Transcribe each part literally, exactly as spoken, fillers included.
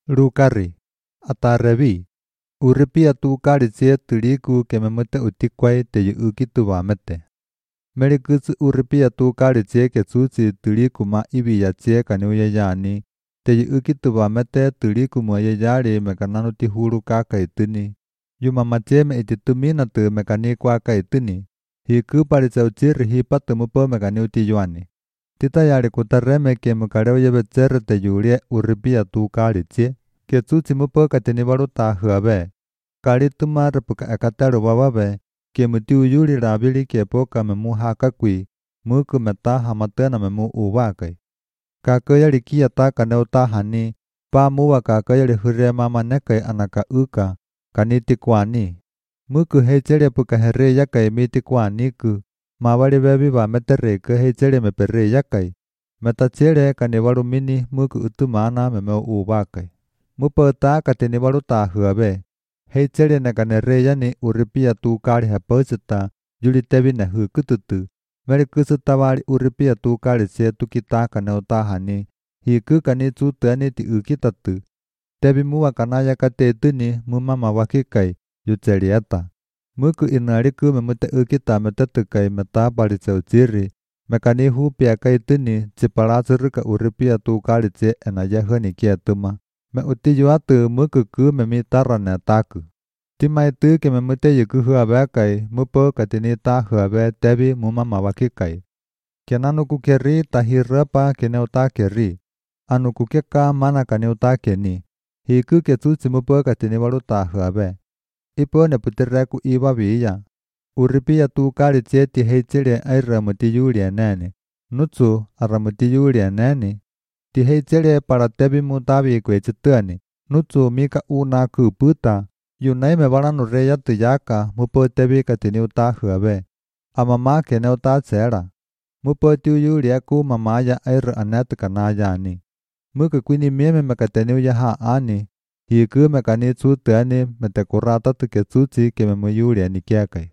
Lukari, atarevi, uripia tu kari cie tiriku ke memete utikwai te yu ukitu vamete. Merikus uripia tu kari cie ke suci tiriku ma ibi ya cie kaniuye yani, te yu ukitu vamete tiriku mo ye yari mekananu ti huru kaka itini. Yuma macie me ititumina tu mekani kwaka itini. Hiku parisau ciri hipa tumupo mekani uti yuani. Tita yari kutareme ke mukareo ye becere te yurie uripia tu kari cie. Ke suci mupo katini baru tahuabe. Kari tuma repuka ekataru wawabe. Ke muti uyuri rabili ke poka memu hakakui. Muku meta hamatena memu uwakai. Kakaya rikia taka neutahani. Pa muwa kakaya rihure mama nekai anaka uka. Kaniti kwani. Muku hechere puka here yakai miti kwaniku. Mawari bebi wa metere ke hechere mepere yakai. Metachere kaniwaru mini muku utumana memeu uwakai. Mupo ta katini baru tahuabe. Hechere nekanere yani uripia tu kari haposita. Yuri tebi nehu kututu. Merikusu tawari uripia tu kari se tukita kaneutahani. Hiku kani tutani ti ukitatu. Tebi muwa kanaya katetuni mumama wakikai. Yucheriata. Muku inariku memute ukita metetukai meta parisau ciri. Mekani hupia kaituni ciparasuruka uripia tu kari se enayahoni kiatuma. Me utiyuatu muku ku memitarane taku. Tima itu ke memute yuku huabekai mupo katini ta huabe tebi mumama wakikai. Kenanu kukeri tahirapa keneuta keri. Anu kukeka mana kaneuta keni. Hiku ke suci mupo katini baru ta huabe. Ipo neputireku iwa biya. Uripia tu kari ceti hechere airamuti yuria nene. Nutsu aramuti yuria nene. Ti hechere para tebi mutabi kwechituani. Nutsu mika una kuputa. Yunai me baranu reya tuyaka mupo tebi katini uta huabe. Amama kene uta cera. Mupo tiu yuria ku mamaya air anet kanayani. Muka kwini meme mekateni uya ha ani. Hiku mekani tsutani metekurata tuke suci ke memu yuria nikiakai.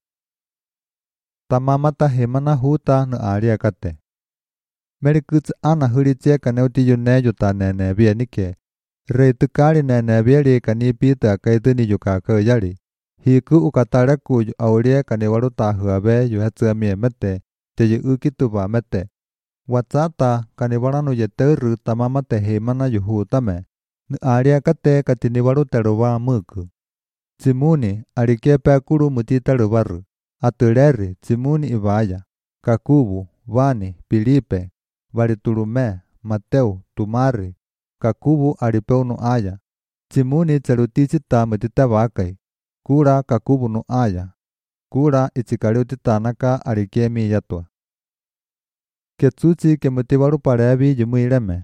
Tamamata hemana huta nu aria kate. Merikuts ana huriche kaneuti yune yuta nene bia nike. Reitu kari nene biari kani pita kaituni yukaka yari. Hiku ukataraku yu auria kani waru tahuabe yu hetsuamie mete. Te yu ukituba mete. Watsata kani waranu yeteru tamamate hemana yu hutame. Nu aria kate katini waru teruwa muku. Simuni arike pekuru muti teruwaru. Atureri Simuni ibaya. Kakubu, Vani, Filipe, Variturume, Mateu, Tumari. Kakubu aripeu nu aya. Simuni cerutici ta mutita wakai. Kura kakubu nu aya. Kura ichikariuti tanaka arikemi yatua. Ketsuchi ke mutiwaru parebi yumuireme.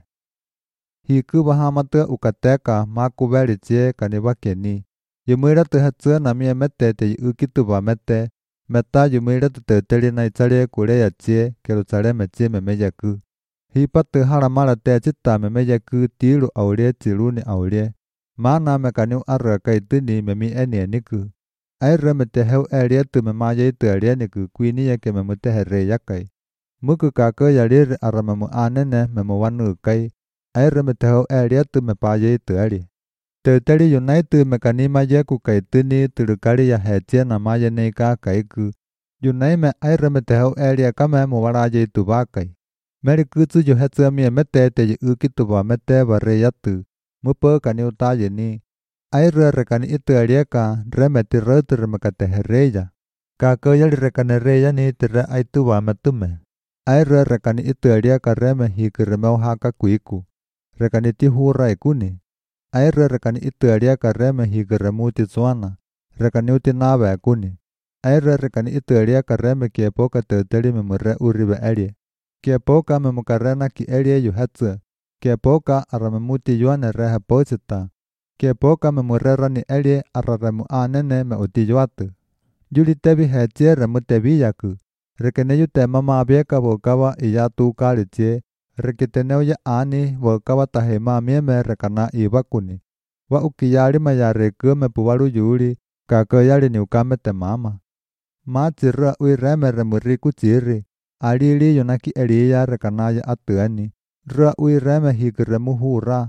Hiku bahamata ukateka makuberi cie kanibakeni. Yumuira tuhatsu namie mete te ukituba mete. Meta yumuira tuteteri na ichare kureya cie Jerusaleme cie memeyaku. Hipatu haramara te cita memeyaku tiru aurie tiruni aurie. Mana mekaniu arra kaituni memi enieniku. Aira meteheu erietu memayitu erieniku kuiniya ke memutehere yakai. Muku kaka yariri aramamu anene memu wanu kai. Aira meteheu erietu mepayitu eri. Teteri yunaitu mekanima yeku kaituni turukari ya hechie na mayene ka kaiku. Yunaime aira meteheu eria kame muwarayitu bakai. Merikutsu yu hetsuamie mete te yu ukituba mete bareyatu. Mupo kani utayeni. Aira rekani itu erieka remeti rotu remekatehereya. Kaka yali rekane reya ni tira aituwa metume. Aira rekani itu erieka reme hiki remeu haka kuiku. Rekani tihura ikuni. Aira rekani itu erieka reme hiki remuti suana. Rekani uti nawe ikuni. Aira rekani itu erieka reme kie poka teteri memure uribe erie. Kie poka memukarena ki erie yu hetsu. Kie poka aramemuti yuane rehe posita. Kie poka memurera ni erie araremu anene me uti yuatu. Yuli tebi hechie remu tebi yaku. Rekene yu te mama abieka wokawa iya tu kari cie. Rekiteneu ya ani wokawa tahema mieme rekana iwakuni. Wa ukiyari mayareku me puwaru yuri. Kaka yari ni ukamete mama. Ma chirua ui reme remuriku chiri. Arili yunaki eriya rekanaya atuani. Rua ui reme hiki remu hura.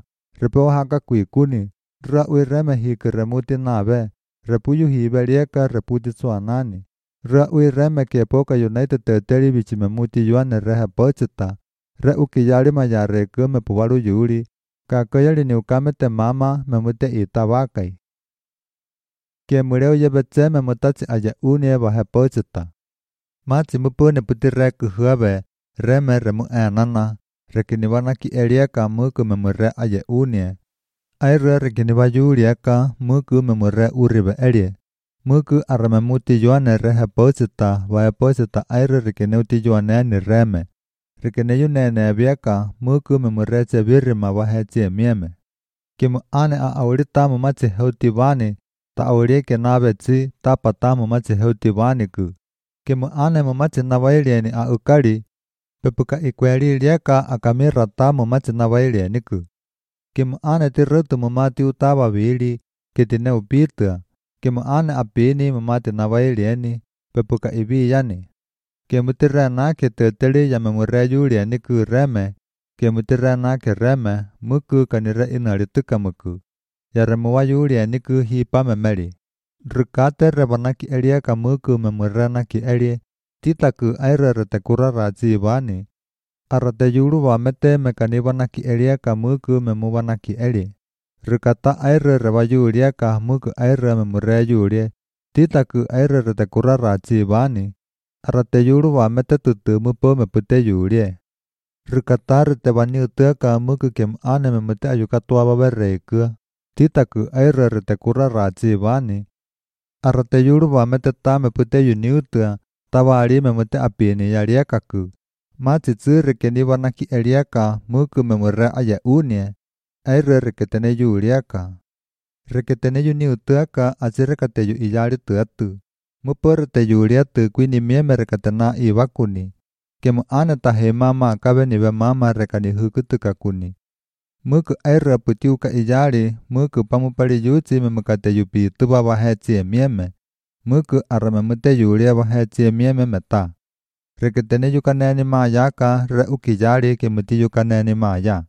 repo haka kuikuni, ra ui reme hi ke remuti nabe, repuyu hi berieka reputi suanani. Ra ui reme ke poka United te teri bichi memuti yuane reha pochita, re uki yari mayare ke me puwaru yuri, ka koyari ni ukame te mama memute itawakai. Ke mureo yebetse memutachi aya unie bahe pochita. Machi mupune puti reku huabe, reme remu enana, rekiniwana ki erieka muku memure aya unie. Aire rekiniwa yurieka muku memure uribe erie. Muku aramemuti yuane rehe pochita, vae pochita aire rekineuti yuane ni reme. Rekineyu nene bieka muku memureche virima vahe chie mieme. Kimu ane a aurita mamachi heuti vani, ta aurieke nabe chi ta pata mamachi heuti vani ku. Kimu ane mamachi navailieni a ukari, pepuka ikweri rieka akamira ta mamachi navailieni ku. Kimu ane ti rutu mamati utava vili, kitine upitua. Kimu ane apini mamati navailieni, pepuka ivi yani. Kimu tirena ke teteli ya memure yulieni ku reme, kimu tirena ke reme, muku kanire inarituka muku. Ya remuwa yulieni ku hipa memeli. Rukate rebanaki erieka muku memurena ki eri, titaku aire retekura raji vani. Arate yuru vamete mekanibana ki erieka muku memubana ki eri. Rukata aire reba yulieka muku aire memure yuli, titaku aire retekura raji vani. Arate yuru vamete tutu mupo mepute yuli. Rukata rete bani uteka muku kem ane memute ayukatua babereiku, titaku aire retekura raji vani. Arate yuru vamete ta mepute yuniutua, tavari memute apini yariekaku. Machichu rekenibana ki erieka muku memure aya unie, aire reketene yulieka. Reketene yuniutuaka achirekate yu iyari tuatu. Muporete yuliatu kwini mieme rekatena iwakuni. Kemu ane tahe mama kabe niwe mama rekani hukutuka kuni. Muku aire putiuka iyari, muku pamupari yuchi memukate yupi tuba wahe chie mieme. Muku aramemute yulia wahe chie mieme meta. Reketene yukaneni mayaka re ukiyari kemuti yukaneni maya.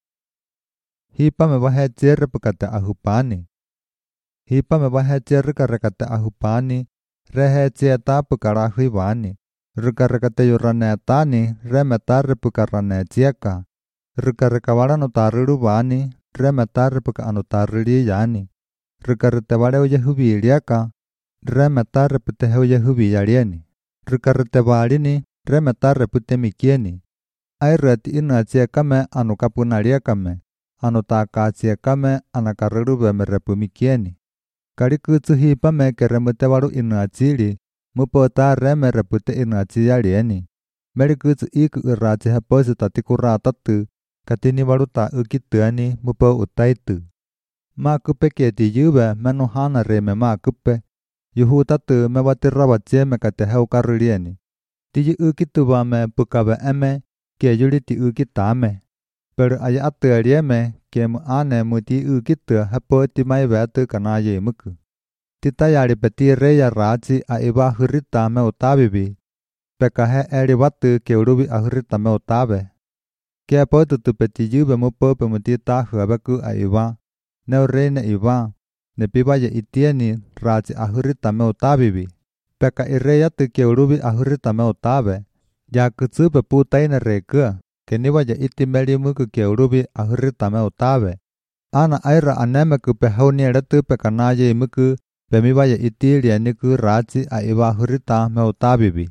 Hipa me wahe chie repukate ahupani. Hipa me wahe chie rekarekate ahupani, rehe chie ta pukarahui vani. Rukarekate yurane tani, remeta repukarane chieka. Rukarekawara notaruru vani, remeta repuka anotaruri yani. Rukareteware uyehubi iliaka, remeta repute uyehubi yarieni. Rukaretevarini, remeta repute mikieni. Airet ina chiekame anukapunariekame, anutaka chiekame anakaruru veme repu mikieni. Karikutsu hipame keremutewaru ina chili, mupota reme repute ina chiyalieni. Merikutsu iku irachi heposi tatikura tatu, katini waruta ukituani mupo utaitu. Makupe keti yuwe menuhana reme makupe. Yuhu tatu mewatiraba chieme kate heukarurieni. Tiji ukitubame pukabe eme, ke yuliti ukitame. Pero aya atuarieme, kemu ane muti ukitu hepoti maivetu kanaye muku. Titayari peti reya rachi a iba hurita me utabibi. Pekahe eri watu ke urubi ahurita me utabe. Ke potu tu peti yube mupo pemutita huabeku a iba. Neu reine iba. Nepibaye itieni rachi ahurita me utabibi. Peka ireya tu ke urubi ahurita me utabe. Ya kutsu peputaine reku. Keniwaya iti meli muku ke urubi ahurita me utabe. Ana aira aneme ku pehauni eretu pekanaye muku. Pemibaya iti lianiku rachi a iba ahurita me utabibi.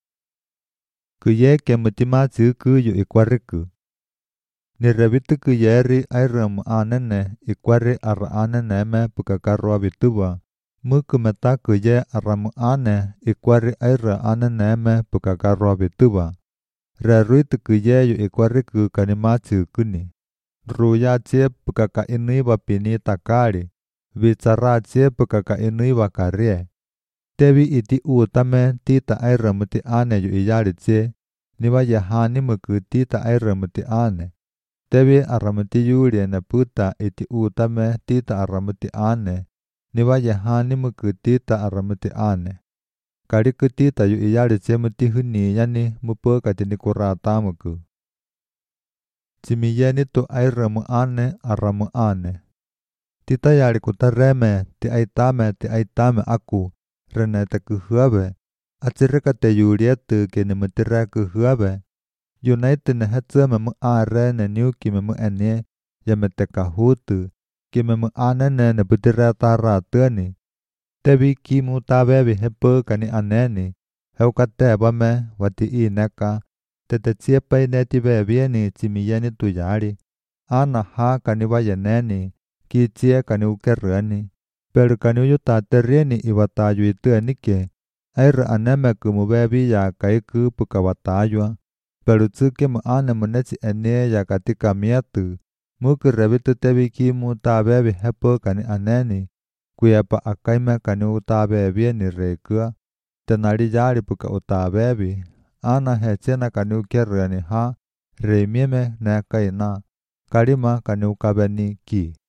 Kuye ke mutima chiku yu ikwariku. Nirebitu kuyeri airam anene ikwari ara anene me pukakarua bituba. Muku meta kuye aram ane ikwari aira anene me pukakarua bituba. Reruitu kuye yu ikwariku kanima chikuni. Ruya chie pukaka inui bapini takari. Bicara chie pukaka inui bakarie. Tebi iti utame tita airamuti ane yu iyari chie. Niwa yahani muku tita airamuti ane. Tebi aramuti yuri na puta iti utame tita aramuti ane. Niwa yahani muku tita aramuti ane. Kariku tita yu iyari chie muti huni yani mupo katini kurata muku. chimiyeni tu ai ramu ane aramu ane. Tita yari kuta reme ti aitame ti aitame aku rene te kuhuabe. Achirika te yurietu kini mutira kuhuabe. Yunaiti ne hetseme mu are ne niu kime mu ene yamete kahutu. Kime mu ane ne ne butira tara tuani. Tebi kimu tabebi hepo kani aneni. Heukate bame wati ineka. Tete tsiepai neti bebieni chimiyeni tu yari. Ana ha kani vayeneni. Ki tsie kani ukerani. Pero kani uyutate rieni ibatayu ituanike. Aira aneme kumu bebi ya kaiku pukawatayua. Pero tsuke mu ane munetsi ene ya katika miatu. Muku rebitu tebi kimu tabebi hepo kani aneni. Kuyapa akaime kani utabebieni rekua. Tenari yari puka utabebi. Ana hechena kani ukerani ha. Reimieme na kaina. Karima kani ukabeni ki.